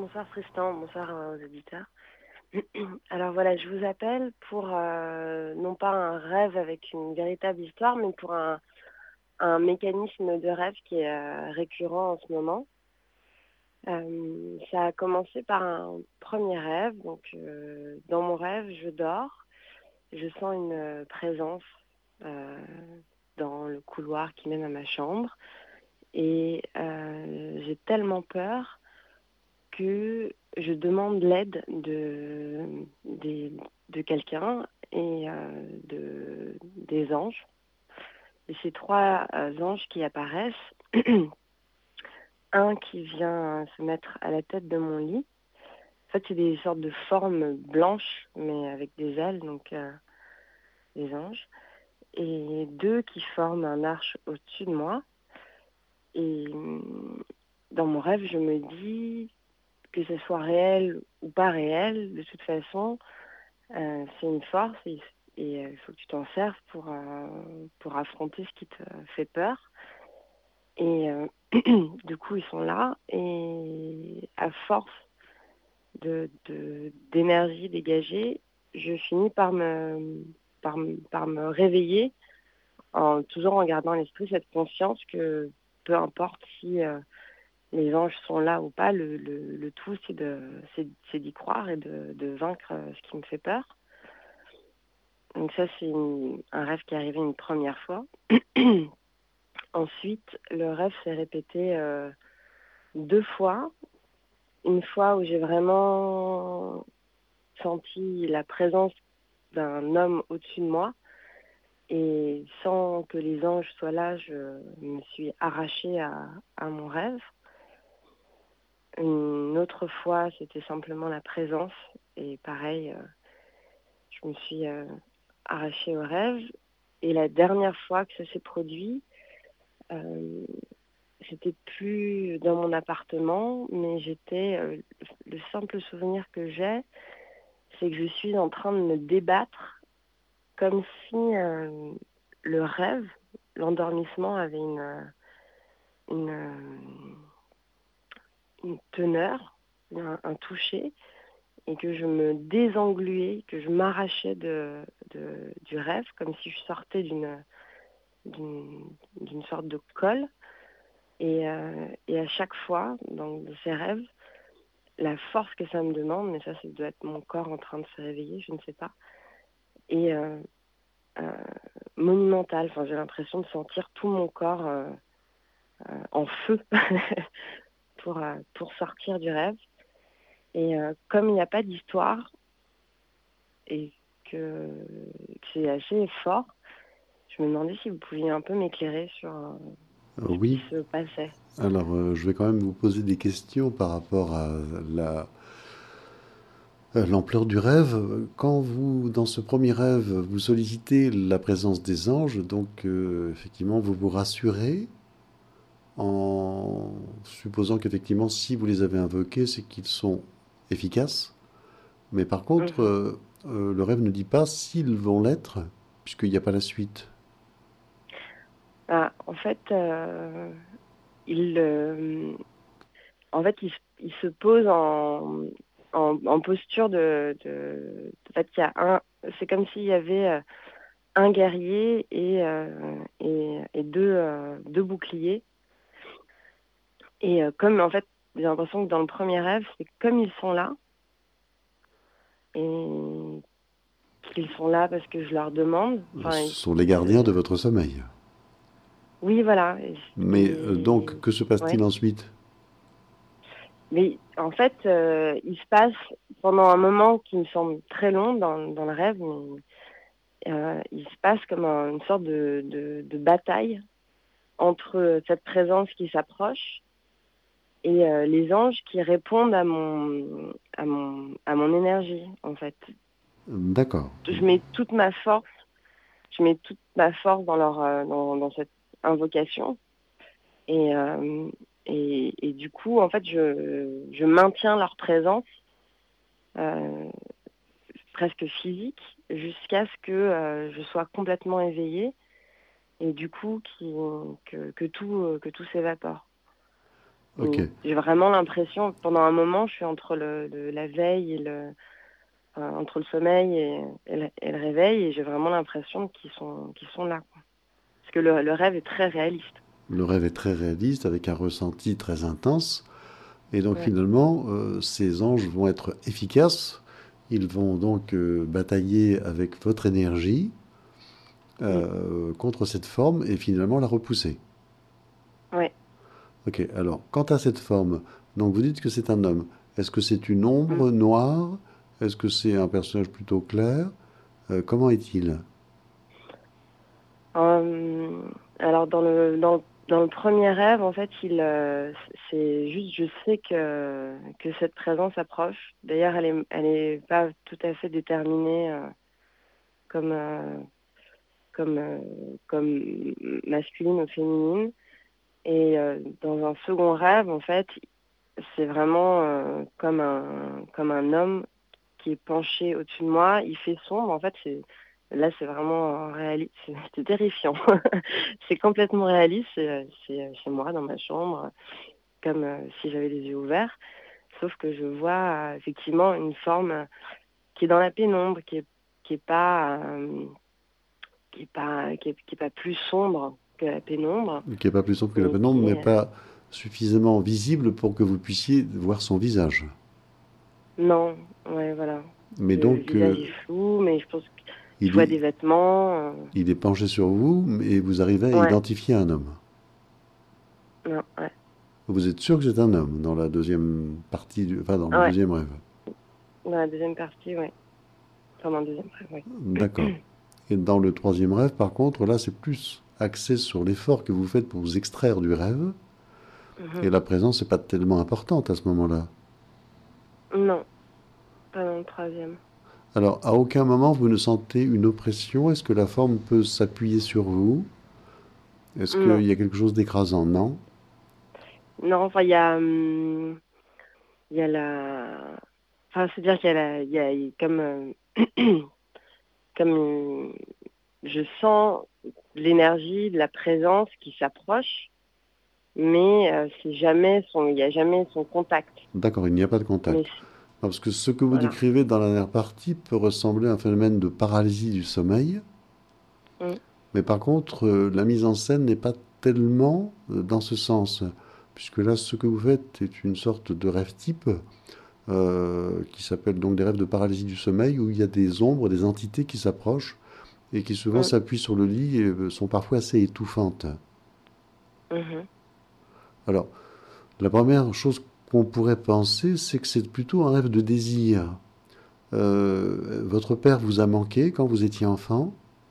Bonsoir Tristan, bonsoir aux auditeurs. Alors voilà, je vous appelle pour non pas un rêve avec une véritable histoire, mais pour un mécanisme de rêve qui est récurrent en ce moment. Ça a commencé par un premier rêve. Donc dans mon rêve, je dors, je sens une présence euh, dans le couloir qui mène à ma chambre et j'ai tellement peur que je demande l'aide de quelqu'un et des anges. Et ces trois anges qui apparaissent, un qui vient se mettre à la tête de mon lit. En fait, c'est des sortes de formes blanches, mais avec des ailes, donc des anges. Et deux qui forment un arche au-dessus de moi. Et dans mon rêve, je me dis que ce soit réel ou pas réel, de toute façon, c'est une force et il faut que tu t'en serves pour affronter ce qui te fait peur. Et du coup, ils sont là et à force d'énergie dégagée, je finis par me réveiller toujours en gardant à l'esprit cette conscience que peu importe si les anges sont là ou pas, le tout, c'est d'y croire et de vaincre ce qui me fait peur. Donc ça, c'est un rêve qui est arrivé une première fois. Ensuite, le rêve s'est répété deux fois. Une fois où j'ai vraiment senti la présence d'un homme au-dessus de moi. Et sans que les anges soient là, je me suis arrachée à mon rêve. Une autre fois, c'était simplement la présence. Et pareil, je me suis arrachée au rêve. Et la dernière fois que ça s'est produit, euh, c'était plus dans mon appartement, mais le simple souvenir que j'ai, c'est que je suis en train de me débattre comme si le rêve, l'endormissement avait une, une teneur, un toucher, et que je me désengluais, que je m'arrachais du rêve, comme si je sortais d'une sorte de colle. Et à chaque fois, dans ces rêves, la force que ça me demande, mais ça doit être mon corps en train de se réveiller, je ne sais pas, et euh, monumentale. Enfin, j'ai l'impression de sentir tout mon corps en feu pour sortir du rêve. Et comme il n'y a pas d'histoire et que c'est assez fort, je me demandais si vous pouviez un peu m'éclairer sur ce qui Oui, se passait. alors je vais quand même vous poser des questions par rapport à l'ampleur du rêve. Quand vous, dans ce premier rêve, vous sollicitez la présence des anges, donc effectivement, vous vous rassurez en supposant qu'effectivement, si vous les avez invoqués, c'est qu'ils sont efficaces. Mais par contre, Mhm. le rêve ne dit pas s'ils vont l'être, puisqu'il n'y a pas la suite. Ah, en fait, il, euh, il se pose en posture en fait, c'est comme s'il y avait un guerrier et deux boucliers. Et comme, en fait, j'ai l'impression que dans le premier rêve, c'est comme ils sont là, et qu'ils sont là parce que je leur demande. Enfin, Ce sont les gardiens de votre sommeil. oui, voilà. Mais donc, que se passe-t-il Ouais. ensuite? Mais en fait, il se passe pendant un moment qui me semble très long dans le rêve, mais il se passe comme une sorte de bataille entre cette présence qui s'approche et les anges qui répondent à mon énergie, en fait. D'accord. Je mets toute ma force, je mets toute ma force dans cette invocation et, et du coup, en fait, je maintiens leur présence euh, presque physique jusqu'à ce que je sois complètement éveillée et du coup que tout s'évapore. Ok. J'ai vraiment l'impression, pendant un moment, je suis entre la veille et entre le sommeil et le réveil, et j'ai vraiment l'impression qu'ils sont là, quoi. Parce que le rêve est très réaliste. Le rêve est très réaliste, avec un ressenti très intense. Et donc Ouais. finalement, ces anges vont être efficaces. Ils vont donc batailler avec votre énergie Mm. contre cette forme et finalement la repousser. Ouais. Ok, alors, quant à cette forme, donc vous dites que c'est un homme. Est-ce que c'est une Mm. ombre noire? Est-ce que c'est un personnage plutôt clair? Comment est-il? Alors dans le premier rêve, en fait, c'est juste, je sais que cette présence approche. D'ailleurs, elle est pas tout à fait déterminée comme euh, comme comme masculine ou féminine. Et dans un second rêve, en fait, c'est vraiment comme un homme qui est penché au-dessus de moi. Il fait sombre. En fait, c'est vraiment réaliste. C'est terrifiant. C'est complètement réaliste. C'est moi dans ma chambre, comme si j'avais les yeux ouverts. Sauf que je vois effectivement une forme qui est dans la pénombre, qui est pas qui est pas plus sombre que la pénombre, Qui n'est pas plus sombre que la mais pénombre, qui mais est pas suffisamment visible pour que vous puissiez voir son visage. non, ouais, voilà. Mais Le donc, visage est flou, mais je pense que je il vois est, des vêtements. il est penché sur vous et vous arrivez à Ouais, identifier un homme. non, ouais, Vous êtes sûr que c'est un homme dans la deuxième partie, enfin dans le ouais. deuxième rêve. Dans la deuxième partie, ouais. Enfin, dans le deuxième rêve, ouais. D'accord. Et dans le troisième rêve, par contre, là, c'est plus axé sur l'effort que vous faites pour vous extraire du rêve. Et Mhm. la présence n'est pas tellement importante à ce moment-là. Non, pas dans le troisième. Alors, à aucun moment vous ne sentez une oppression. Est-ce que la forme peut s'appuyer sur vous? Est-ce qu'il Non, y a quelque chose d'écrasant? Non. non, enfin, il y a la, enfin, c'est-à-dire qu'il y a il y a comme, comme je sens l'énergie, de la présence qui s'approche, mais il n'y a jamais son contact. D'accord, il n'y a pas de Mais contact. Non, parce que ce que vous voilà. décrivez dans la dernière partie peut ressembler à un phénomène de paralysie du sommeil. Mm. Mais par contre, la mise en scène n'est pas tellement dans ce sens. Puisque là, ce que vous faites est une sorte de rêve type qui s'appelle donc des rêves de paralysie du sommeil, où il y a des ombres, des entités qui s'approchent et qui souvent Mm. s'appuient sur le lit et sont parfois assez étouffantes. Mhm. Alors, la première chose qu'on pourrait penser, c'est que c'est plutôt un rêve de désir. Votre père vous a manqué quand vous étiez enfant,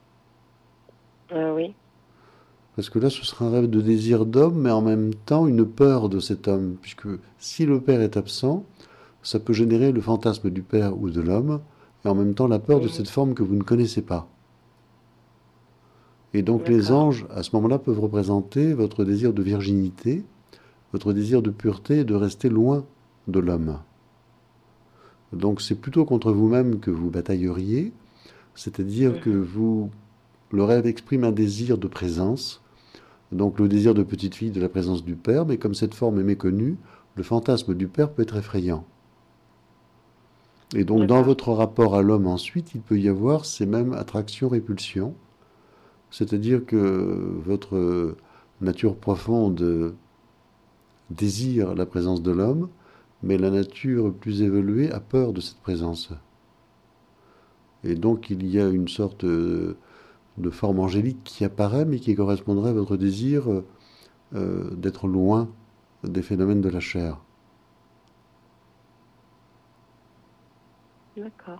Oui. parce que là, ce sera un rêve de désir d'homme, mais en même temps une peur de cet homme, puisque si le père est absent, ça peut générer le fantasme du père ou de l'homme, et en même temps la peur de Mhm. cette forme que vous ne connaissez pas. Et donc les D'accord. anges, à ce moment-là, peuvent représenter votre désir de virginité, votre désir de pureté et de rester loin de l'homme. Donc c'est plutôt contre vous-même que vous batailleriez, c'est-à-dire que Mhm. le rêve exprime un désir de présence, donc le désir de petite fille de la présence du père, mais comme cette forme est méconnue, le fantasme du père peut être effrayant. Et donc dans D'accord. votre rapport à l'homme ensuite, il peut y avoir ces mêmes attractions-répulsions, c'est-à-dire que votre nature profonde désire la présence de l'homme, mais la nature plus évoluée a peur de cette présence. Et donc il y a une sorte de forme angélique qui apparaît, mais qui correspondrait à votre désir d'être loin des phénomènes de la chair. D'accord.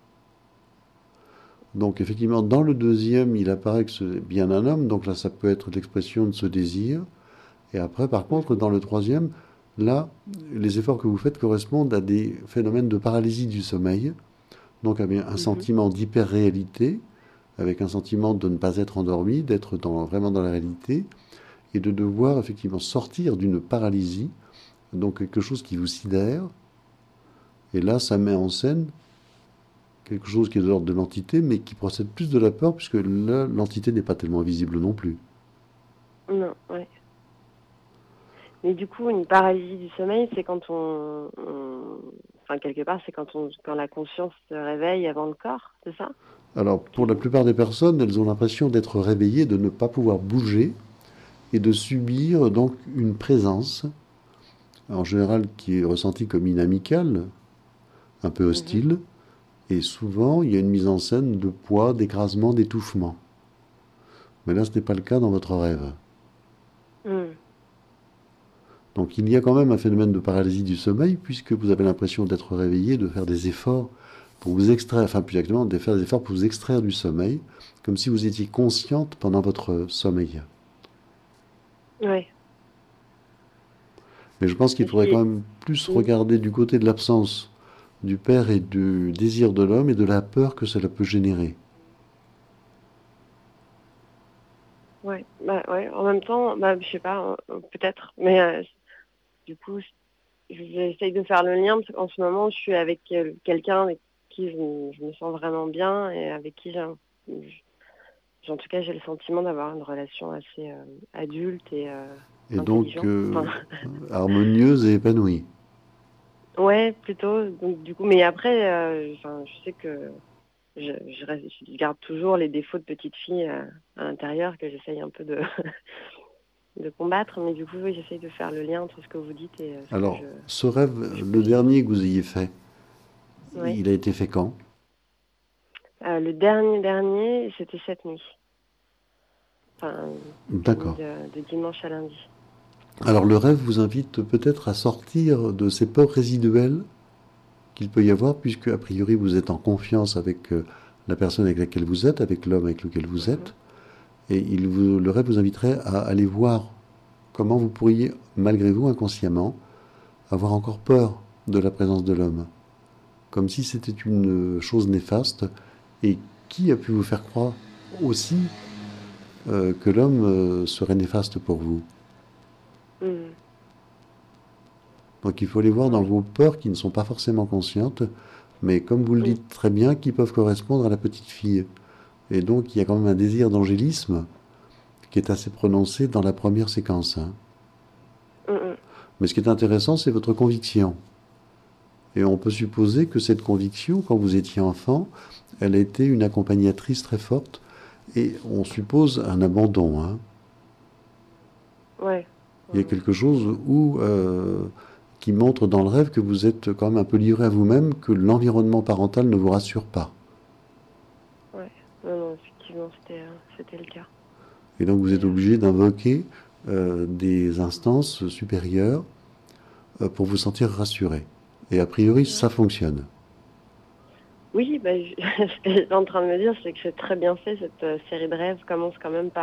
Donc effectivement, dans le deuxième, il apparaît que c'est bien un homme, donc là ça peut être l'expression de ce désir. Et après, par contre, Mhm. dans le troisième, là, les efforts que vous faites correspondent à des phénomènes de paralysie du sommeil, donc avec un Mhm. sentiment d'hyper-réalité, avec un sentiment de ne pas être endormi, d'être vraiment dans la réalité, et de devoir effectivement sortir d'une paralysie, donc quelque chose qui vous sidère. Et là, ça met en scène quelque chose qui est de l'ordre de l'entité, mais qui procède plus de la peur, puisque là, l'entité n'est pas tellement visible non plus. Non, ouais. Mais du coup, une paralysie du sommeil, c'est quand enfin, quelque part, c'est quand la conscience se réveille avant le corps, c'est ça? Alors, pour la plupart des personnes, elles ont l'impression d'être réveillées, de ne pas pouvoir bouger et de subir donc une présence, en général qui est ressentie comme inamicale, un peu Mhm. hostile, et souvent il y a une mise en scène de poids, d'écrasement, d'étouffement. Mais là, ce n'est pas le cas dans votre rêve. Mm. Donc il y a quand même un phénomène de paralysie du sommeil, puisque vous avez l'impression d'être réveillé, de faire des efforts pour vous extraire, enfin plus exactement, de faire des efforts pour vous extraire du sommeil, comme si vous étiez consciente pendant votre sommeil. Ouais. Mais je pense qu'il Et faudrait quand même plus Mm. regarder du côté de l'absence du père et du désir de l'homme et de la peur que cela peut générer. Ouais. Bah, ouais. En même temps, bah, je sais pas, peut-être, mais du coup, j'essaye de faire le lien parce qu'en ce moment, je suis avec quelqu'un avec qui je me sens vraiment bien et avec qui en tout cas, j'ai le sentiment d'avoir une relation assez adulte et Et donc intelligente. Enfin, harmonieuse et épanouie. ouais, plutôt. Donc, du coup, mais après, enfin, je sais que je garde toujours les défauts de petite fille à l'intérieur que j'essaye un peu de, de combattre. Mais du coup, oui, j'essaye de faire le lien entre ce que vous dites et Alors, ce rêve, ce que je peux le vivre. dernier que vous ayez fait, Ouais. il a été fait quand? Le dernier, c'était cette nuit. Enfin, la nuit D'accord. de dimanche à lundi. Alors le rêve vous invite peut-être à sortir de ces peurs résiduelles qu'il peut y avoir, puisque a priori vous êtes en confiance avec la personne avec laquelle vous êtes, avec l'homme avec lequel vous Mhm. êtes, et le rêve vous inviterait à aller voir comment vous pourriez, malgré vous, inconsciemment, avoir encore peur de la présence de l'homme, comme si c'était une chose néfaste, et qui a pu vous faire croire aussi que l'homme serait néfaste pour vous. Mhm. Donc il faut les voir dans Ouais. vos peurs qui ne sont pas forcément conscientes, mais comme vous le Mhm. dites très bien, qui peuvent correspondre à la petite fille. Et donc il y a quand même un désir d'angélisme qui est assez prononcé dans la première séquence, hein. Mhm. Mais ce qui est intéressant, c'est votre conviction. Et on peut supposer que cette conviction, quand vous étiez enfant, elle a été une accompagnatrice très forte. Et on suppose un abandon, hein. Ouais. Il y a Ouais. quelque chose qui montre dans le rêve que vous êtes quand même un peu livré à vous-même, que l'environnement parental ne vous rassure pas. Ouais. Non, non, effectivement, c'était le cas. Et donc vous Et, êtes obligé d'invoquer des instances supérieures pour vous sentir rassuré. Et a priori, ouais. ça fonctionne. Oui, bah, ce que j'étais en train de me dire, c'est que c'est très bien fait. Cette série de rêves commence quand même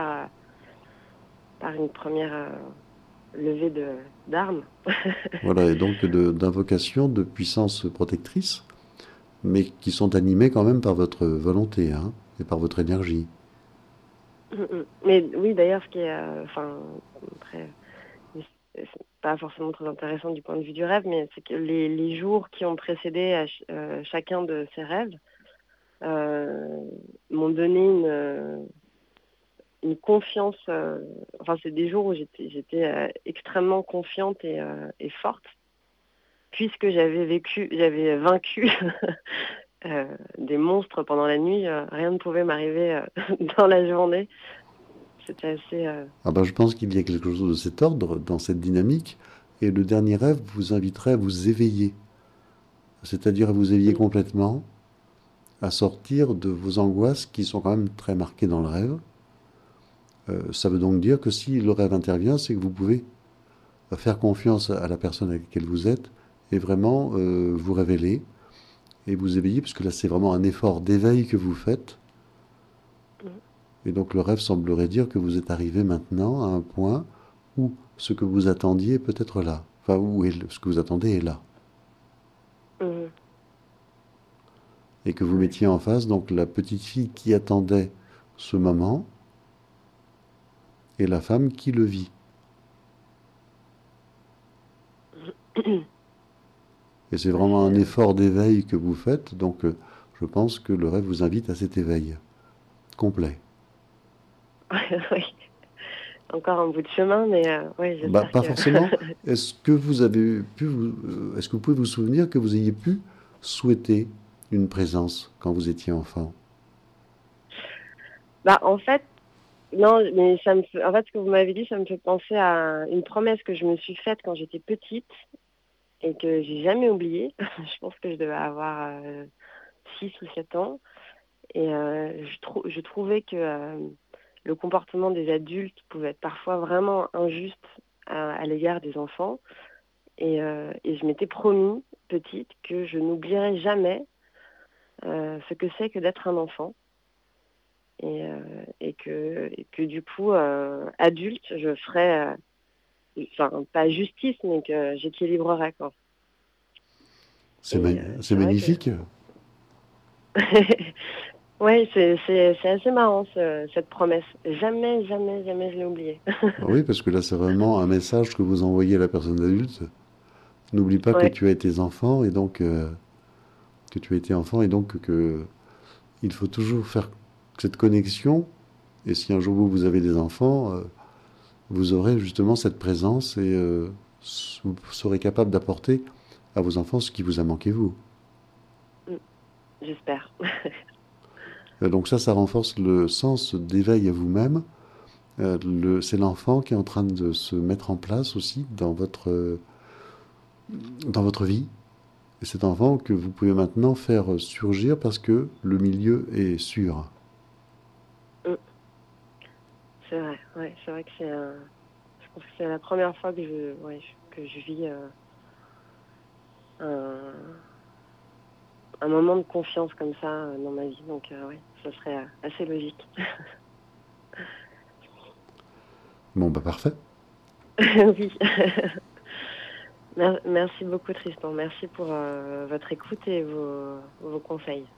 par une première levée d'armes. Voilà, et donc d'invocation de puissances protectrices, mais qui sont animées quand même par votre volonté, hein, et par votre énergie. Mais oui, d'ailleurs, ce qui est, enfin, très, c'est pas forcément très intéressant du point de vue du rêve, mais c'est que les jours qui ont précédé chacun de ces rêves euh, m'ont donné une confiance. Enfin, c'est des jours où j'étais extrêmement confiante et forte, puisque j'avais vaincu des monstres pendant la nuit. Rien ne pouvait m'arriver dans la journée. C'était assez. Ah ben, je pense qu'il y a quelque chose de cet ordre dans cette dynamique, et le dernier rêve vous inviterait à vous éveiller, c'est-à-dire à vous éveiller Mm, complètement, à sortir de vos angoisses qui sont quand même très marquées dans le rêve. Ça veut donc dire que si le rêve intervient, c'est que vous pouvez faire confiance à la personne avec laquelle vous êtes et vraiment vous révéler et vous éveiller, puisque là c'est vraiment un effort d'éveil que vous faites. mm, Et donc le rêve semblerait dire que vous êtes arrivé maintenant à un point où ce que vous attendiez est peut-être là. Enfin, ce que vous attendez est là. mm. Et que vous Ouais. mettiez en face donc la petite fille qui attendait ce moment et la femme qui le vit. Et c'est Ouais, vraiment un effort d'éveil que vous faites, donc je pense que le rêve vous invite à cet éveil complet. oui. encore un bout de chemin, mais ouais, Bah, j'espère pas que. forcément. Est-ce que vous pouvez vous souvenir que vous ayez pu souhaiter une présence quand vous étiez enfant? Bah, en fait, non, mais en fait, ce que vous m'avez dit, ça me fait penser à une promesse que je me suis faite quand j'étais petite et que j'ai jamais oubliée. Je pense que je devais avoir 6 ou 7 ans. Et je trouvais que le comportement des adultes pouvait être parfois vraiment injuste à l'égard des enfants. Et je m'étais promis, petite, que je n'oublierai jamais ce que c'est que d'être un enfant. Et que du coup, adulte, je ferais, enfin, pas justice, mais que j'équilibrerais, quoi. Et C'est c'est vrai que. magnifique. Ouais, c'est assez marrant, cette promesse. Jamais, jamais, jamais je l'ai oubliée. Oui, parce que là, c'est vraiment un message que vous envoyez à la personne adulte. N'oublie pas que Ouais. tu as été enfant et donc que tu as été enfant et donc que il faut toujours faire cette connexion. Et si un jour vous avez des enfants, vous aurez justement cette présence et vous serez capable d'apporter à vos enfants ce qui vous a manqué vous. Mm, j'espère. Donc ça renforce le sens d'éveil à vous-même. C'est l'enfant qui est en train de se mettre en place aussi dans votre vie. Et cet enfant que vous pouvez maintenant faire surgir parce que le milieu est sûr. Mm, c'est vrai, ouais, c'est vrai que je pense que c'est la première fois ouais, que je vis un, un moment de confiance comme ça dans ma vie. Donc, ouais, ça serait assez logique. Bon, bah parfait. Oui. Merci beaucoup, Tristan. Merci pour votre écoute et vos conseils.